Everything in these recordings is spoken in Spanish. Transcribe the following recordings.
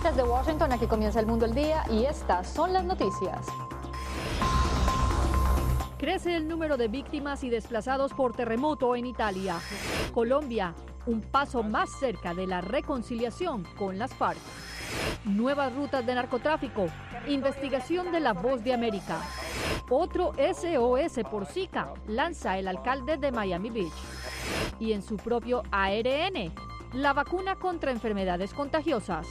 Desde Washington, aquí comienza El Mundo al Día y estas son las noticias. Crece el número de víctimas y desplazados por terremoto en Italia. Colombia, un paso más cerca de la reconciliación con las FARC. Nuevas rutas de narcotráfico. Investigación de La Voz de América. Otro SOS por Zika lanza el alcalde de Miami Beach. Y en su propio ARN, la vacuna contra enfermedades contagiosas.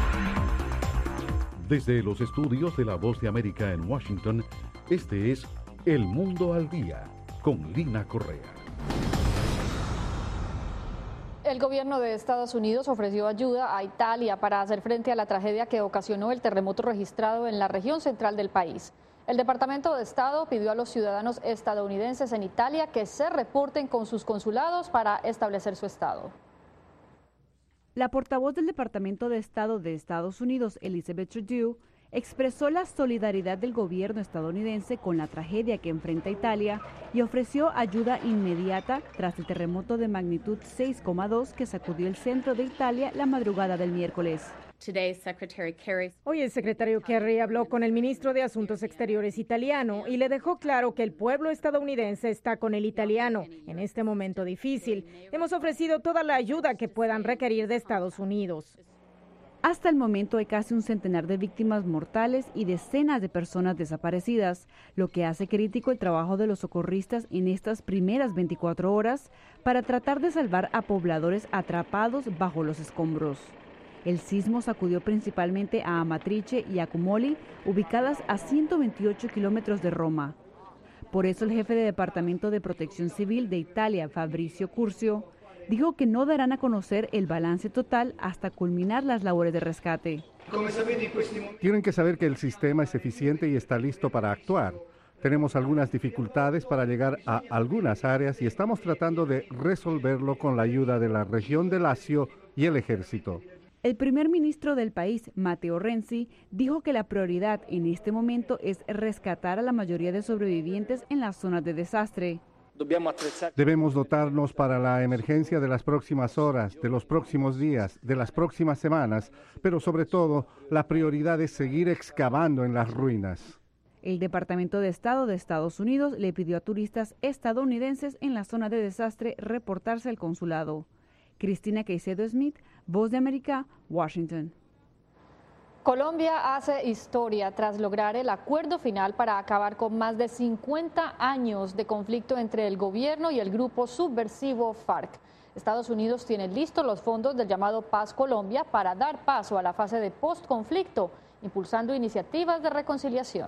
Desde los estudios de La Voz de América en Washington, este es El Mundo al Día, con Lina Correa. El gobierno de Estados Unidos ofreció ayuda a Italia para hacer frente a la tragedia que ocasionó el terremoto registrado en la región central del país. El Departamento de Estado pidió a los ciudadanos estadounidenses en Italia que se reporten con sus consulados para establecer su estado. La portavoz del Departamento de Estado de Estados Unidos, Elizabeth Trudeau, expresó la solidaridad del gobierno estadounidense con la tragedia que enfrenta Italia y ofreció ayuda inmediata tras el terremoto de magnitud 6,2 que sacudió el centro de Italia la madrugada del miércoles. Hoy el secretario Kerry habló con el ministro de Asuntos Exteriores italiano y le dejó claro que el pueblo estadounidense está con el italiano en este momento difícil. Hemos ofrecido toda la ayuda que puedan requerir de Estados Unidos. Hasta el momento hay casi un centenar de víctimas mortales y decenas de personas desaparecidas, lo que hace crítico el trabajo de los socorristas en estas primeras 24 horas para tratar de salvar a pobladores atrapados bajo los escombros. El sismo sacudió principalmente a Amatrice y a Accumoli, ubicadas a 128 kilómetros de Roma. Por eso el jefe de Departamento de Protección Civil de Italia, Fabrizio Curcio, dijo que no darán a conocer el balance total hasta culminar las labores de rescate. Tienen que saber que el sistema es eficiente y está listo para actuar. Tenemos algunas dificultades para llegar a algunas áreas y estamos tratando de resolverlo con la ayuda de la región de Lazio y el ejército. El primer ministro del país, Matteo Renzi, dijo que la prioridad en este momento es rescatar a la mayoría de sobrevivientes en las zonas de desastre. Debemos dotarnos para la emergencia de las próximas horas, de los próximos días, de las próximas semanas, pero sobre todo, la prioridad es seguir excavando en las ruinas. El Departamento de Estado de Estados Unidos le pidió a turistas estadounidenses en la zona de desastre reportarse al consulado. Cristina Caicedo Smith, Voz de América, Washington. Colombia hace historia tras lograr el acuerdo final para acabar con más de 50 años de conflicto entre el gobierno y el grupo subversivo FARC. Estados Unidos tiene listos los fondos del llamado Paz Colombia para dar paso a la fase de postconflicto, impulsando iniciativas de reconciliación.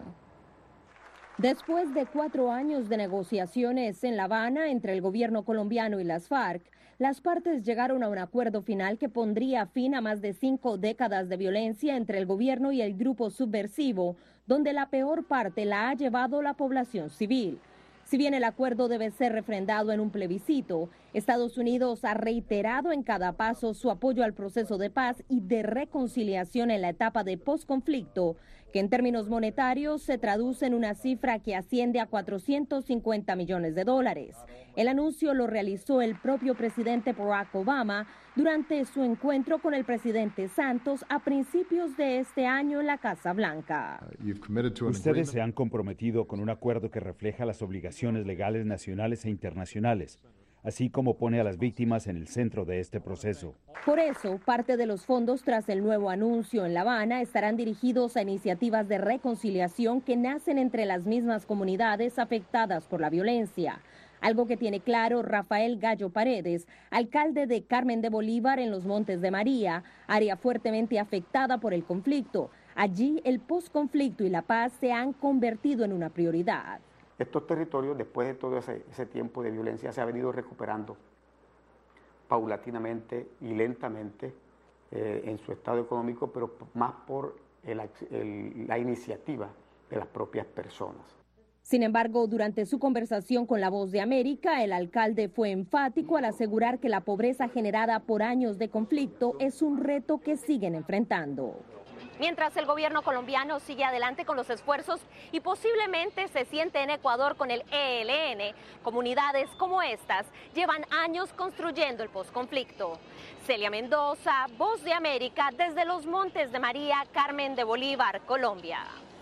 Después de 4 años de negociaciones en La Habana entre el gobierno colombiano y las FARC, las partes llegaron a un acuerdo final que pondría fin a más de 5 décadas de violencia entre el gobierno y el grupo subversivo, donde la peor parte la ha llevado la población civil. Si bien el acuerdo debe ser refrendado en un plebiscito, Estados Unidos ha reiterado en cada paso su apoyo al proceso de paz y de reconciliación en la etapa de posconflicto, que en términos monetarios se traduce en una cifra que asciende a $450 millones. El anuncio lo realizó el propio presidente Barack Obama durante su encuentro con el presidente Santos a principios de este año en la Casa Blanca. Ustedes se han comprometido con un acuerdo que refleja las obligaciones legales nacionales e internacionales, así como pone a las víctimas en el centro de este proceso. Por eso, parte de los fondos tras el nuevo anuncio en La Habana estarán dirigidos a iniciativas de reconciliación que nacen entre las mismas comunidades afectadas por la violencia. Algo que tiene claro Rafael Gallo Paredes, alcalde de Carmen de Bolívar en los Montes de María, área fuertemente afectada por el conflicto. Allí el posconflicto y la paz se han convertido en una prioridad. Estos territorios, después de todo ese tiempo de violencia, se ha venido recuperando paulatinamente y lentamente en su estado económico, pero más por la iniciativa de las propias personas. Sin embargo, durante su conversación con La Voz de América, el alcalde fue enfático al asegurar que la pobreza generada por años de conflicto es un reto que siguen enfrentando. Mientras el gobierno colombiano sigue adelante con los esfuerzos y posiblemente se siente en Ecuador con el ELN, comunidades como estas llevan años construyendo el posconflicto. Celia Mendoza, Voz de América, desde los Montes de María, Carmen de Bolívar, Colombia.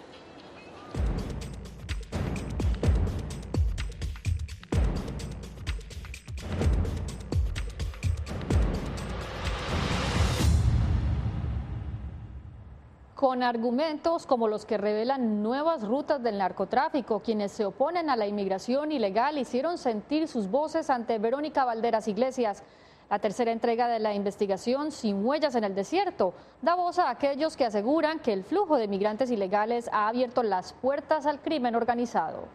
Con argumentos como los que revelan nuevas rutas del narcotráfico, quienes se oponen a la inmigración ilegal hicieron sentir sus voces ante Verónica Valderas Iglesias. La tercera entrega de la investigación Sin Huellas en el Desierto da voz a aquellos que aseguran que el flujo de migrantes ilegales ha abierto las puertas al crimen organizado.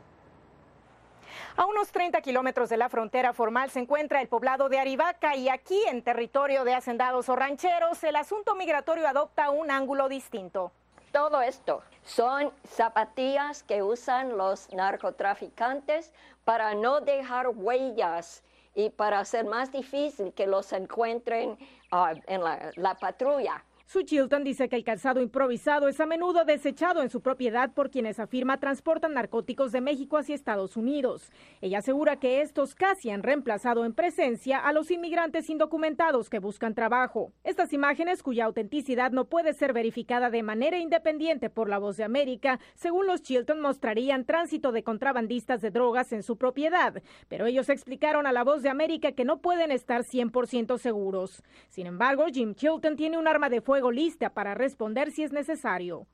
A unos 30 kilómetros de la frontera formal se encuentra el poblado de Arivaca y aquí, en territorio de hacendados o rancheros, el asunto migratorio adopta un ángulo distinto. Todo esto son zapatillas que usan los narcotraficantes para no dejar huellas y para hacer más difícil que los encuentren en la patrulla. Sue Chilton dice que el calzado improvisado es a menudo desechado en su propiedad por quienes afirma transportan narcóticos de México hacia Estados Unidos. Ella asegura que estos casi han reemplazado en presencia a los inmigrantes indocumentados que buscan trabajo. Estas imágenes, cuya autenticidad no puede ser verificada de manera independiente por La Voz de América, según los Chilton, mostrarían tránsito de contrabandistas de drogas en su propiedad, pero ellos explicaron a La Voz de América que no pueden estar 100% seguros. Sin embargo, Jim Chilton tiene un arma de fuego lista para responder si es necesario.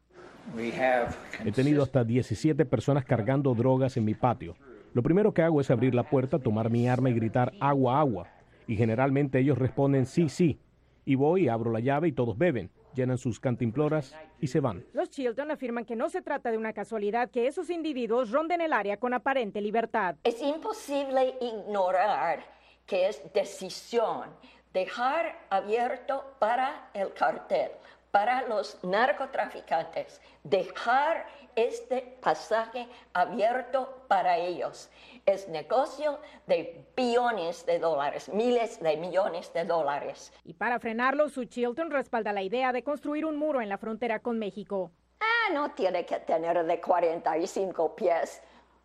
He tenido hasta 17 personas cargando drogas en mi patio. Lo primero que hago es abrir la puerta, tomar mi arma y gritar agua, agua. Y generalmente ellos responden sí, sí. Y voy, abro la llave y todos beben, llenan sus cantimploras y se van. Los Chilton afirman que no se trata de una casualidad que esos individuos ronden el área con aparente libertad. Es imposible ignorar que es decisión dejar abierto para el cartel, para los narcotraficantes, dejar este pasaje abierto para ellos. Es negocio de billones de dólares, miles de millones de dólares. Y para frenarlo, Sue Chilton respalda la idea de construir un muro en la frontera con México. No tiene que tener de 45 pies.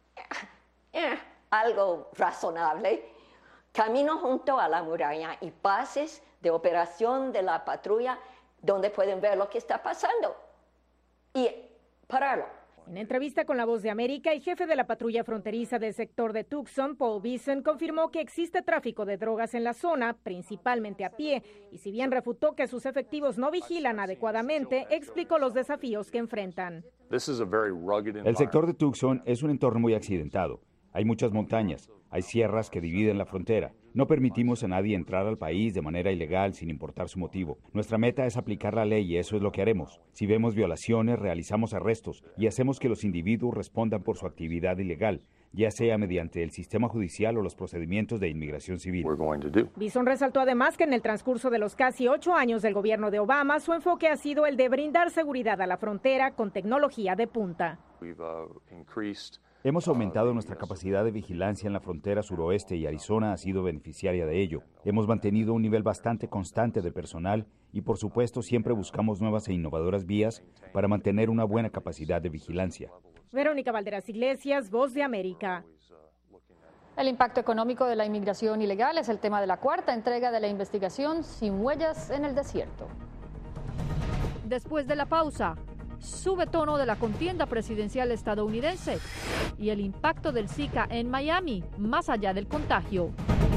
Algo razonable. Camino junto a la muralla y bases de operación de la patrulla donde pueden ver lo que está pasando y pararlo. En entrevista con La Voz de América, el jefe de la patrulla fronteriza del sector de Tucson, Paul Beeson, confirmó que existe tráfico de drogas en la zona, principalmente a pie, y si bien refutó que sus efectivos no vigilan adecuadamente, explicó los desafíos que enfrentan. El sector de Tucson es un entorno muy accidentado. Hay muchas montañas, hay sierras que dividen la frontera. No permitimos a nadie entrar al país de manera ilegal sin importar su motivo. Nuestra meta es aplicar la ley y eso es lo que haremos. Si vemos violaciones, realizamos arrestos y hacemos que los individuos respondan por su actividad ilegal, ya sea mediante el sistema judicial o los procedimientos de inmigración civil. Beeson resaltó además que en el transcurso de los casi 8 años del gobierno de Obama, su enfoque ha sido el de brindar seguridad a la frontera con tecnología de punta. Hemos aumentado nuestra capacidad de vigilancia en la frontera suroeste y Arizona ha sido beneficiaria de ello. Hemos mantenido un nivel bastante constante de personal y, por supuesto, siempre buscamos nuevas e innovadoras vías para mantener una buena capacidad de vigilancia. Verónica Valderas Iglesias, Voz de América. El impacto económico de la inmigración ilegal es el tema de la cuarta entrega de la investigación Sin Huellas en el Desierto. Después de la pausa, sube tono de la contienda presidencial estadounidense y el impacto del Zika en Miami, más allá del contagio.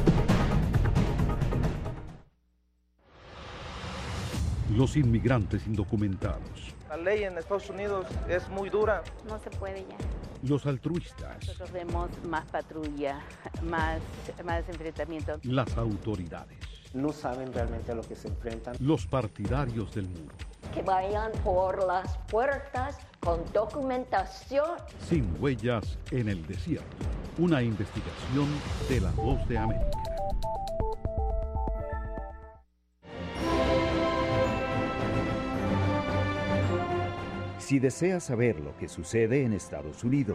Los inmigrantes indocumentados. La ley en Estados Unidos es muy dura. No se puede ya. Los altruistas. Nosotros vemos más patrulla, más enfrentamiento. Las autoridades. No saben realmente a lo que se enfrentan. Los partidarios del muro. Que vayan por las puertas con documentación. Sin Huellas en el Desierto. Una investigación de La Voz de América. Si deseas saber lo que sucede en Estados Unidos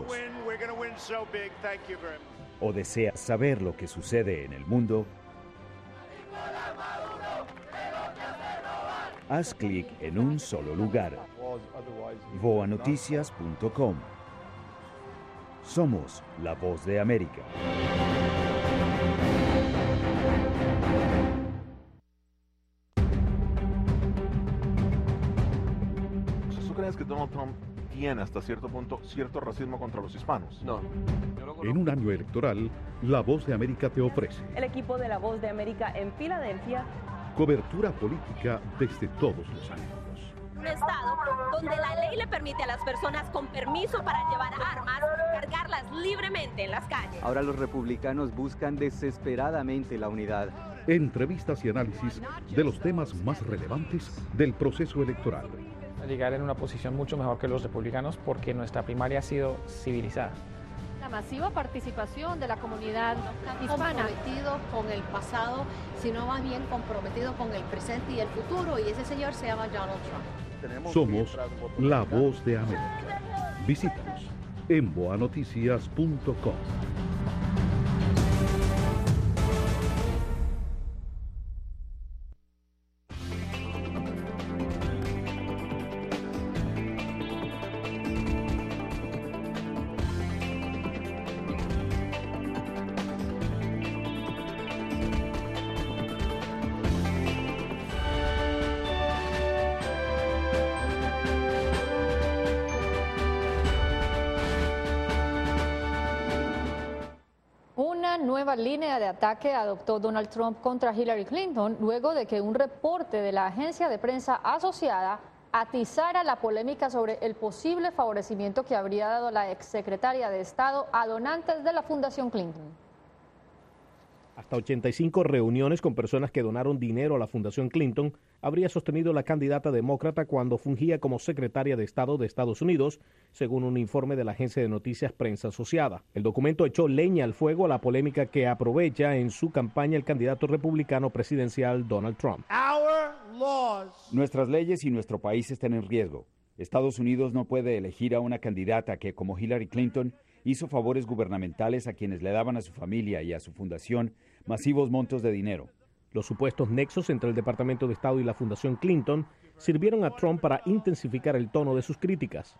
o deseas saber lo que sucede en el mundo, Haz clic en un solo lugar. voanoticias.com. Somos la voz de América. ¿Tú crees que Donald Trump tiene hasta cierto punto cierto racismo contra los hispanos? No. En un año electoral, La Voz de América te ofrece el equipo de La Voz de América en Filadelfia. Cobertura política desde todos los ángulos. Un estado donde la ley le permite a las personas con permiso para llevar armas cargarlas libremente en las calles. Ahora los republicanos buscan desesperadamente la unidad. Entrevistas y análisis de los temas más relevantes del proceso electoral. Llegar en una posición mucho mejor que los republicanos porque nuestra primaria ha sido civilizada. La masiva participación de la comunidad hispana. Comprometido con el pasado, sino más bien comprometido con el presente y el futuro, y ese señor se llama Donald Trump. Somos la voz de América. Visítanos en voanoticias.com. Nueva línea de ataque adoptó Donald Trump contra Hillary Clinton luego de que un reporte de la agencia de prensa asociada atizara la polémica sobre el posible favorecimiento que habría dado la exsecretaria de Estado a donantes de la Fundación Clinton. Hasta 85 reuniones con personas que donaron dinero a la Fundación Clinton habría sostenido la candidata demócrata cuando fungía como secretaria de Estado de Estados Unidos, según un informe de la agencia de noticias Prensa Asociada. El documento echó leña al fuego a la polémica que aprovecha en su campaña el candidato republicano presidencial Donald Trump. Nuestras leyes y nuestro país están en riesgo. Estados Unidos no puede elegir a una candidata que, como Hillary Clinton, hizo favores gubernamentales a quienes le daban a su familia y a su fundación masivos montos de dinero. Los supuestos nexos entre el Departamento de Estado y la Fundación Clinton sirvieron a Trump para intensificar el tono de sus críticas.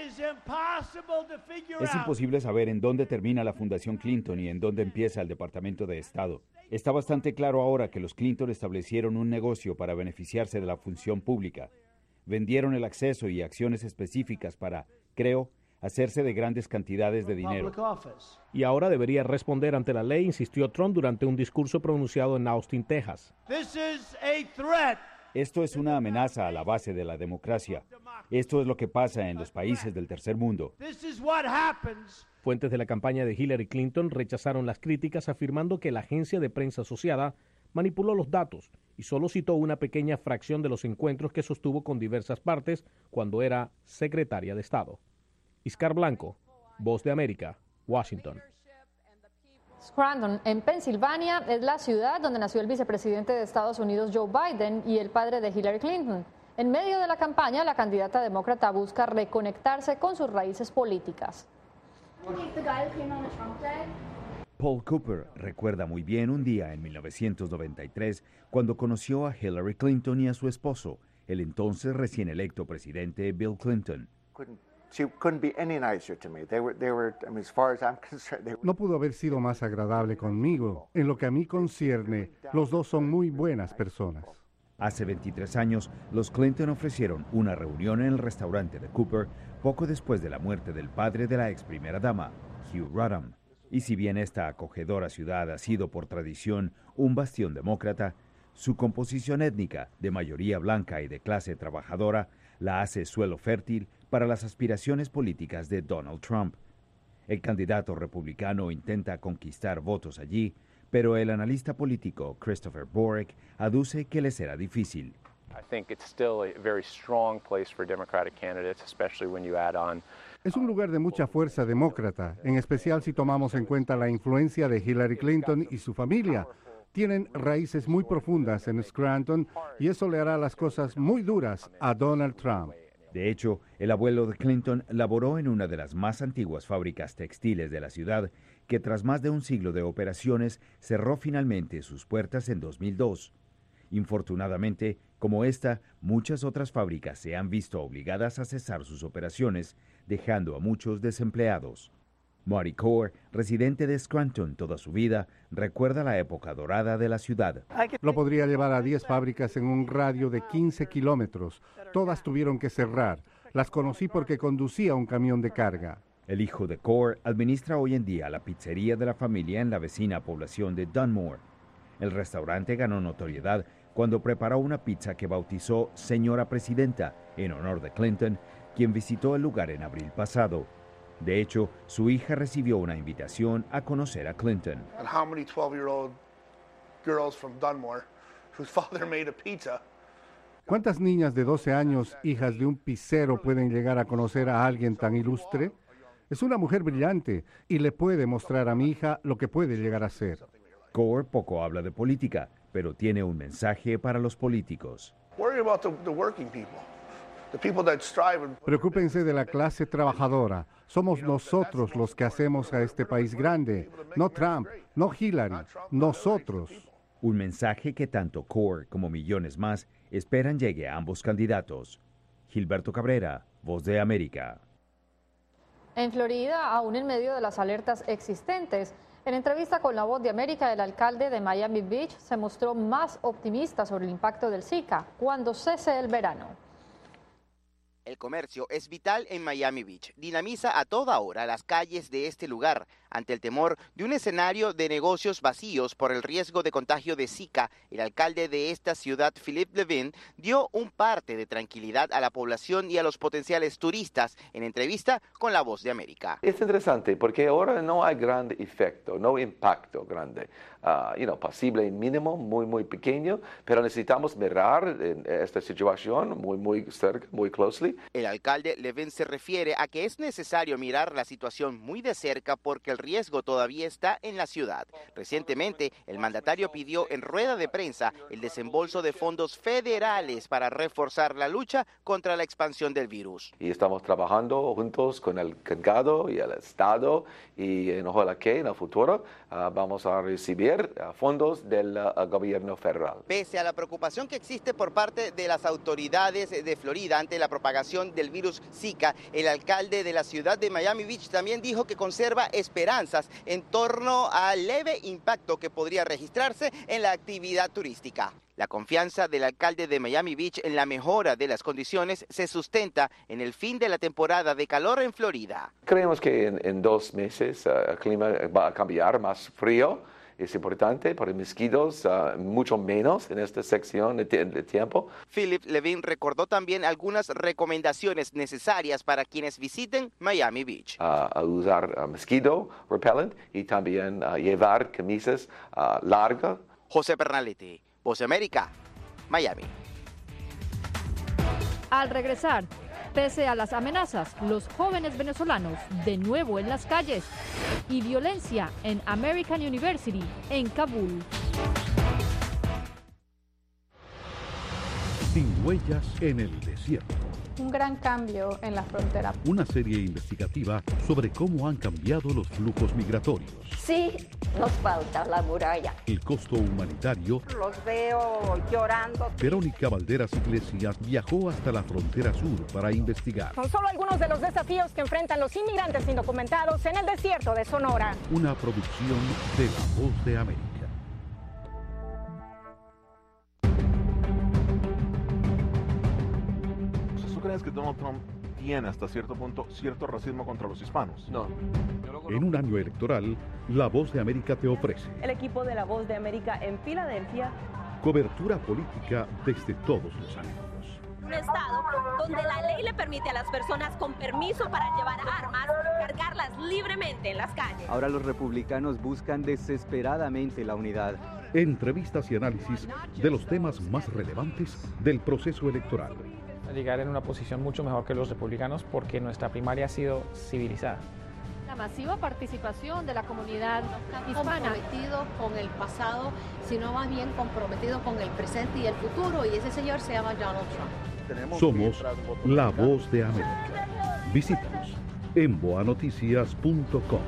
Es imposible saber en dónde termina la Fundación Clinton y en dónde empieza el Departamento de Estado. Está bastante claro ahora que los Clinton establecieron un negocio para beneficiarse de la función pública. Vendieron el acceso y acciones específicas para, creo, hacerse de grandes cantidades de dinero. Y ahora debería responder ante la ley, insistió Trump durante un discurso pronunciado en Austin, Texas. Esto es una amenaza a la base de la democracia. Esto es lo que pasa en los países del tercer mundo. Fuentes de la campaña de Hillary Clinton rechazaron las críticas afirmando que la agencia de prensa asociada manipuló los datos y solo citó una pequeña fracción de los encuentros que sostuvo con diversas partes cuando era secretaria de Estado. Iscar Blanco, Voz de América, Washington. Scranton, en Pensilvania, es la ciudad donde nació el vicepresidente de Estados Unidos, Joe Biden, y el padre de Hillary Clinton. En medio de la campaña, la candidata demócrata busca reconectarse con sus raíces políticas. Paul Cooper recuerda muy bien un día en 1993 cuando conoció a Hillary Clinton y a su esposo, el entonces recién electo presidente Bill Clinton. No pudo haber sido más agradable conmigo. En lo que a mí concierne, los dos son muy buenas personas. Hace 23 años, los Clinton ofrecieron una reunión en el restaurante de Cooper poco después de la muerte del padre de la ex primera dama, Hugh Rodham. Y si bien esta acogedora ciudad ha sido por tradición un bastión demócrata, su composición étnica, de mayoría blanca y de clase trabajadora, la hace suelo fértil para las aspiraciones políticas de Donald Trump. El candidato republicano intenta conquistar votos allí, pero el analista político Christopher Borick aduce que le será difícil. Es un lugar de mucha fuerza demócrata, en especial si tomamos en cuenta la influencia de Hillary Clinton y su familia. Tienen raíces muy profundas en Scranton y eso le hará las cosas muy duras a Donald Trump. De hecho, el abuelo de Clinton laboró en una de las más antiguas fábricas textiles de la ciudad, que tras más de un siglo de operaciones cerró finalmente sus puertas en 2002. Infortunadamente, Como esta, muchas otras fábricas se han visto obligadas a cesar sus operaciones, dejando a muchos desempleados. Marty Core, residente de Scranton toda su vida, recuerda la época dorada de la ciudad. Lo podría llevar a 10 fábricas en un radio de 15 kilómetros. Todas tuvieron que cerrar. Las conocí porque conducía un camión de carga. El hijo de Core administra hoy en día la pizzería de la familia en la vecina población de Dunmore. El restaurante ganó notoriedad cuando preparó una pizza que bautizó Señora Presidenta en honor de Clinton, quien visitó el lugar en abril pasado. De hecho, su hija recibió una invitación a conocer a Clinton. ¿Cuántas niñas de 12 años, hijas de un pizzero, pueden llegar a conocer a alguien tan ilustre? Es una mujer brillante y le puede mostrar a mi hija lo que puede llegar a ser. Core poco habla de política, pero tiene un mensaje para los políticos. Preocúpense de la clase trabajadora. Somos nosotros los que hacemos a este país grande. No Trump, no Hillary, nosotros. Un mensaje que tanto Core como millones más esperan llegue a ambos candidatos. Gilberto Cabrera, Voz de América. En Florida, aún en medio de las alertas existentes, en entrevista con La Voz de América, el alcalde de Miami Beach se mostró más optimista sobre el impacto del Zika cuando cese el verano. El comercio es vital en Miami Beach. Dinamiza a toda hora las calles de este lugar. Ante el temor de un escenario de negocios vacíos por el riesgo de contagio de Zika, el alcalde de esta ciudad, Philip Levin, dio un parte de tranquilidad a la población y a los potenciales turistas en entrevista con La Voz de América. Es interesante porque ahora no hay gran efecto, no impacto grande. Posible mínimo, muy pequeño, pero necesitamos mirar esta situación muy cerca, muy closely. El alcalde Levin se refiere a que es necesario mirar la situación muy de cerca porque el riesgo todavía está en la ciudad. Recientemente, el mandatario pidió en rueda de prensa el desembolso de fondos federales para reforzar la lucha contra la expansión del virus. Y estamos trabajando juntos con el Congreso y el Estado y ojalá que en el futuro vamos a recibir fondos del gobierno federal. Pese a la preocupación que existe por parte de las autoridades de Florida ante la propagación del virus Zika, el alcalde de la ciudad de Miami Beach también dijo que conserva esperanzas en torno al leve impacto que podría registrarse en la actividad turística. La confianza del alcalde de Miami Beach en la mejora de las condiciones se sustenta en el fin de la temporada de calor en Florida. Creemos que en 2 meses el clima va a cambiar, más frío. Es importante para mosquitos, mucho menos en esta sección de tiempo. Philip Levin recordó también algunas recomendaciones necesarias para quienes visiten Miami Beach. A usar mosquito repellent y también llevar camisas largas. José Pernalete, Voz de América, Miami. Al regresar, pese a las amenazas, los jóvenes venezolanos de nuevo en las calles y violencia en American University en Kabul. Sin huellas en el desierto. Un gran cambio en la frontera. Una serie investigativa sobre cómo han cambiado los flujos migratorios. Sí, nos falta la muralla. El costo humanitario. Los veo llorando. Verónica Valderas Iglesias viajó hasta la frontera sur para investigar. Son solo algunos de los desafíos que enfrentan los inmigrantes indocumentados en el desierto de Sonora. Una producción de La Voz de América. ¿Tú crees que Donald Trump tiene hasta cierto punto cierto racismo contra los hispanos? No. En un año electoral, La Voz de América te ofrece El equipo de La Voz de América en Filadelfia. cobertura política desde todos los ángulos. Un estado donde la ley le permite a las personas con permiso para llevar armas cargarlas libremente en las calles. Ahora los republicanos buscan desesperadamente la unidad. Entrevistas y análisis de los temas más relevantes del proceso electoral. Llegar en una posición mucho mejor que los republicanos porque nuestra primaria ha sido civilizada. La masiva participación de la comunidad hispana. Comprometido con el pasado, sino más bien comprometido con el presente y el futuro, y ese señor se llama Donald Trump. Somos La Voz de América. Visítanos en boanoticias.com.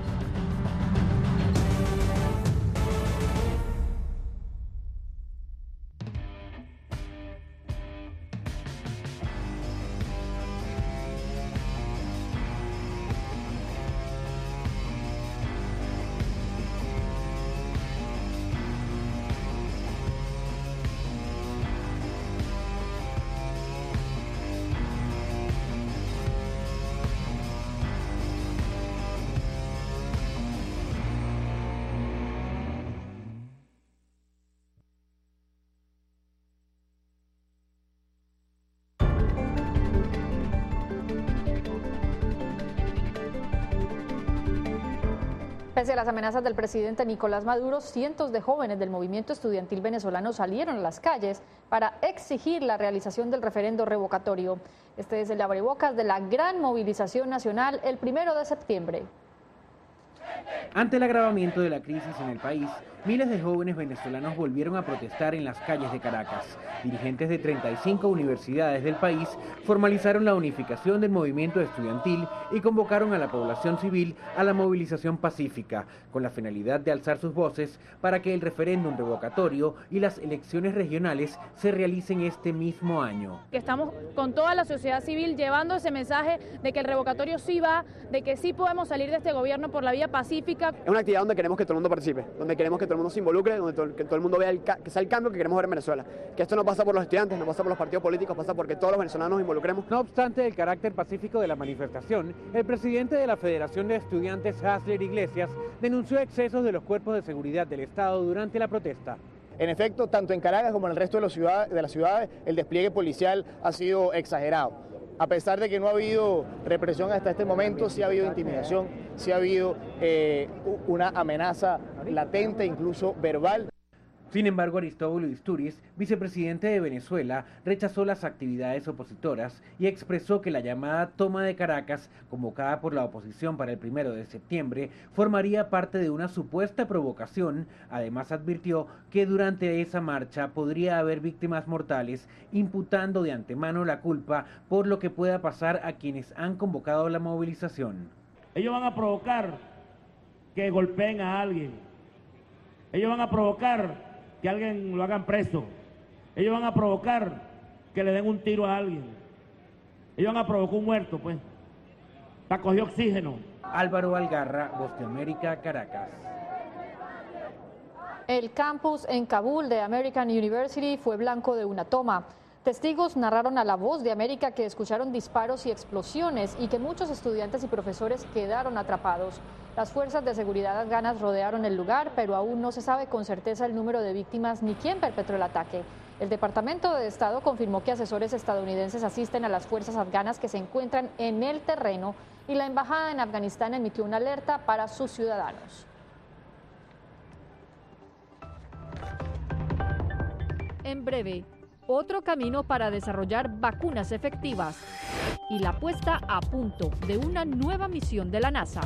Pese a las amenazas del presidente Nicolás Maduro, cientos de jóvenes del movimiento estudiantil venezolano salieron a las calles para exigir la realización del referendo revocatorio. Este es el abrebocas de la gran movilización nacional el 1 de septiembre. Ante el agravamiento de la crisis en el país, miles de jóvenes venezolanos volvieron a protestar en las calles de Caracas. Dirigentes de 35 universidades del país formalizaron la unificación del movimiento estudiantil y convocaron a la población civil a la movilización pacífica, con la finalidad de alzar sus voces para que el referéndum revocatorio y las elecciones regionales se realicen este mismo año. Estamos con toda la sociedad civil llevando ese mensaje de que el revocatorio sí va, de que sí podemos salir de este gobierno por la vía pacífica. Es una actividad donde queremos que todo el mundo participe, donde queremos que todo el mundo se involucre, donde que todo el mundo vea que sea el cambio que queremos ver en Venezuela. Que esto no pasa por los estudiantes, no pasa por los partidos políticos, pasa porque todos los venezolanos nos involucremos. No obstante el carácter pacífico de la manifestación, el presidente de la Federación de Estudiantes, Hasler Iglesias, denunció excesos de los cuerpos de seguridad del Estado durante la protesta. En efecto, tanto en Caracas como en el resto de las ciudades, el despliegue policial ha sido exagerado. A pesar de que no ha habido represión hasta este momento, sí ha habido intimidación, sí ha habido una amenaza latente, incluso verbal. Sin embargo, Aristóbulo Isturiz, vicepresidente de Venezuela, rechazó las actividades opositoras y expresó que la llamada toma de Caracas, convocada por la oposición para el 1 de septiembre, formaría parte de una supuesta provocación. Además, advirtió que durante esa marcha podría haber víctimas mortales, imputando de antemano la culpa por lo que pueda pasar a quienes han convocado la movilización. Ellos van a provocar que golpeen a alguien. Ellos van a provocar que alguien lo hagan preso. Ellos van a provocar que le den un tiro a alguien. Ellos van a provocar un muerto, pues, para coger oxígeno. Álvaro Algarra, Voz de América, Caracas. El campus en Kabul de American University fue blanco de una toma. Testigos narraron a La Voz de América que escucharon disparos y explosiones y que muchos estudiantes y profesores quedaron atrapados. Las fuerzas de seguridad afganas rodearon el lugar, pero aún no se sabe con certeza el número de víctimas ni quién perpetró el ataque. El Departamento de Estado confirmó que asesores estadounidenses asisten a las fuerzas afganas que se encuentran en el terreno y la embajada en Afganistán emitió una alerta para sus ciudadanos. En breve, otro camino para desarrollar vacunas efectivas y la puesta a punto de una nueva misión de la NASA.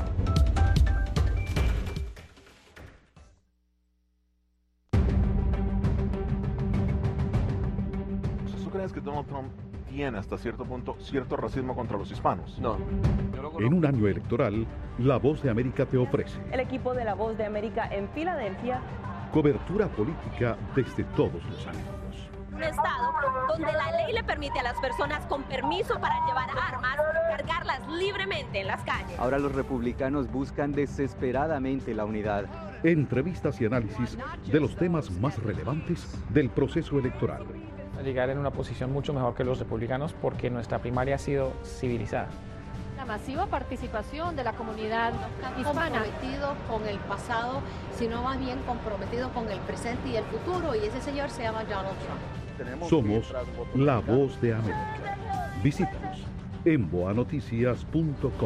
¿Tú crees que Donald Trump tiene hasta cierto punto cierto racismo contra los hispanos? No. En un año electoral, La Voz de América te ofrece El equipo de La Voz de América en Filadelfia. Cobertura política desde todos los ángulos. Un estado donde la ley le permite a las personas con permiso para llevar armas cargarlas libremente en las calles. Ahora los republicanos buscan desesperadamente la unidad. Entrevistas y análisis de los temas más relevantes del proceso electoral. Llegar en una posición mucho mejor que los republicanos porque nuestra primaria ha sido civilizada. La masiva participación de la comunidad hispana. Comprometido con el pasado, sino más bien comprometido con el presente y el futuro, y ese señor se llama Donald Trump. Somos La Voz de América. Visítanos en boanoticias.com.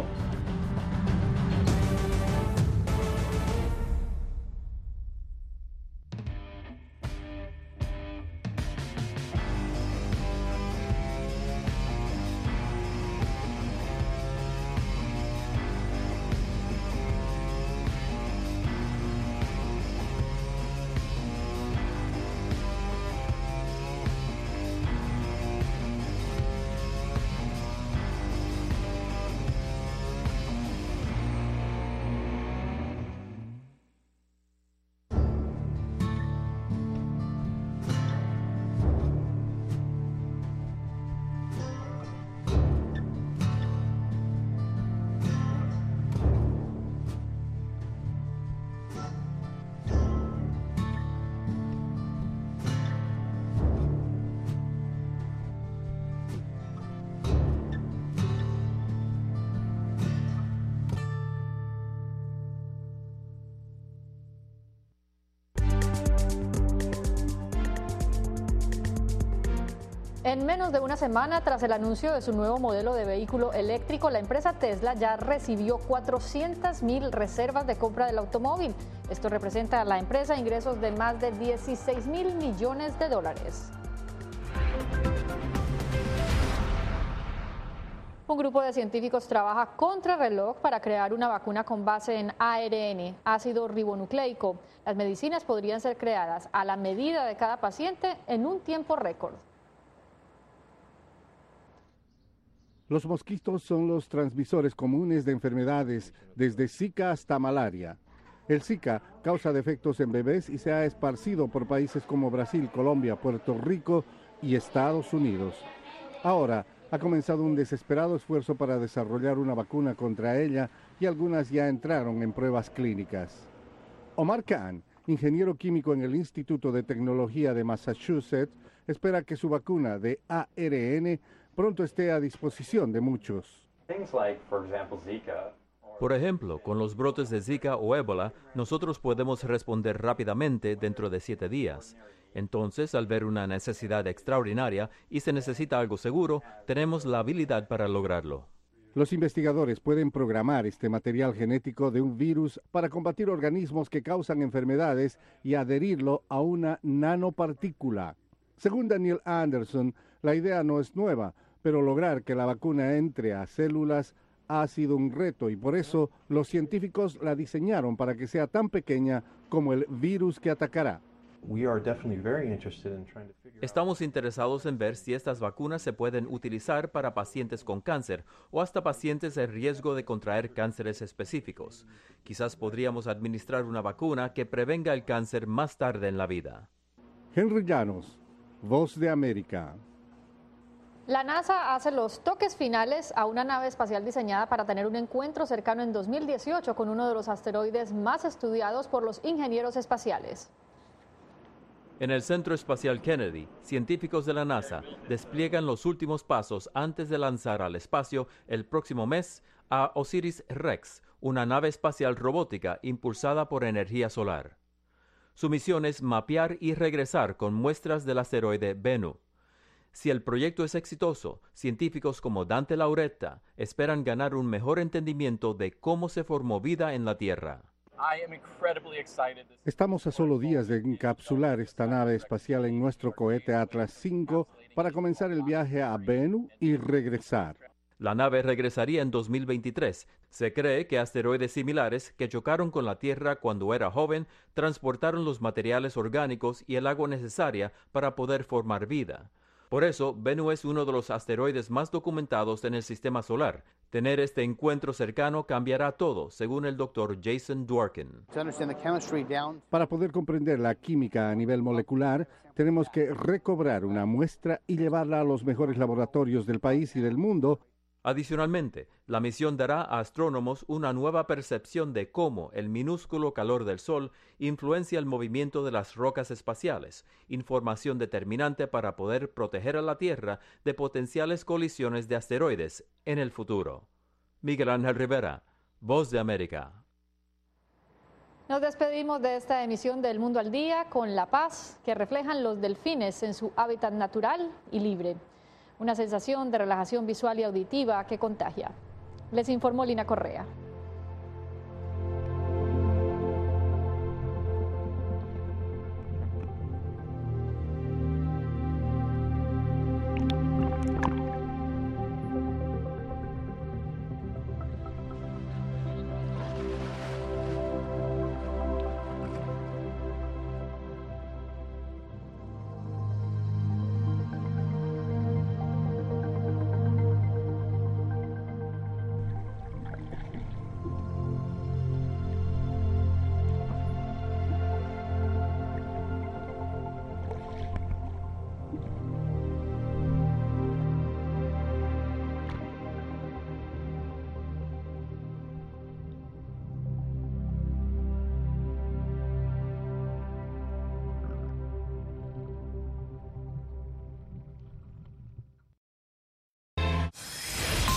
En menos de una semana tras el anuncio de su nuevo modelo de vehículo eléctrico, la empresa Tesla ya recibió 400.000 reservas de compra del automóvil. Esto representa a la empresa ingresos de más de $16.000 millones. Un grupo de científicos trabaja contrarreloj para crear una vacuna con base en ARN, ácido ribonucleico. Las medicinas podrían ser creadas a la medida de cada paciente en un tiempo récord. Los mosquitos son los transmisores comunes de enfermedades, desde Zika hasta malaria. El Zika causa defectos en bebés y se ha esparcido por países como Brasil, Colombia, Puerto Rico y Estados Unidos. Ahora ha comenzado un desesperado esfuerzo para desarrollar una vacuna contra ella y algunas ya entraron en pruebas clínicas. Omar Khan, ingeniero químico en el Instituto de Tecnología de Massachusetts, espera que su vacuna de ARN pronto esté a disposición de muchos. Por ejemplo, con los brotes de Zika o ébola, nosotros podemos responder rápidamente dentro de 7 días. Entonces, al ver una necesidad extraordinaria y se necesita algo seguro, tenemos la habilidad para lograrlo. Los investigadores pueden programar este material genético de un virus para combatir organismos que causan enfermedades y adherirlo a una nanopartícula. Según Daniel Anderson, la idea no es nueva, pero lograr que la vacuna entre a células ha sido un reto y por eso los científicos la diseñaron para que sea tan pequeña como el virus que atacará. Estamos interesados en ver si estas vacunas se pueden utilizar para pacientes con cáncer o hasta pacientes en riesgo de contraer cánceres específicos. Quizás podríamos administrar una vacuna que prevenga el cáncer más tarde en la vida. Henry Llanos, Voz de América. La NASA hace los toques finales a una nave espacial diseñada para tener un encuentro cercano en 2018 con uno de los asteroides más estudiados por los ingenieros espaciales. En el Centro Espacial Kennedy, científicos de la NASA despliegan los últimos pasos antes de lanzar al espacio el próximo mes a OSIRIS-REx, una nave espacial robótica impulsada por energía solar. Su misión es mapear y regresar con muestras del asteroide Bennu. Si el proyecto es exitoso, científicos como Dante Lauretta esperan ganar un mejor entendimiento de cómo se formó vida en la Tierra. Estamos a solo días de encapsular esta nave espacial en nuestro cohete Atlas V para comenzar el viaje a Bennu y regresar. La nave regresaría en 2023. Se cree que asteroides similares que chocaron con la Tierra cuando era joven transportaron los materiales orgánicos y el agua necesaria para poder formar vida. Por eso, Bennu es uno de los asteroides más documentados en el sistema solar. Tener este encuentro cercano cambiará todo, según el Dr. Jason Dworkin. Para poder comprender la química a nivel molecular, tenemos que recobrar una muestra y llevarla a los mejores laboratorios del país y del mundo. Adicionalmente, la misión dará a astrónomos una nueva percepción de cómo el minúsculo calor del Sol influencia el movimiento de las rocas espaciales, información determinante para poder proteger a la Tierra de potenciales colisiones de asteroides en el futuro. Miguel Ángel Rivera, Voz de América. Nos despedimos de esta emisión del Mundo al Día con la paz que reflejan los delfines en su hábitat natural y libre. Una sensación de relajación visual y auditiva que contagia. Les informó Lina Correa.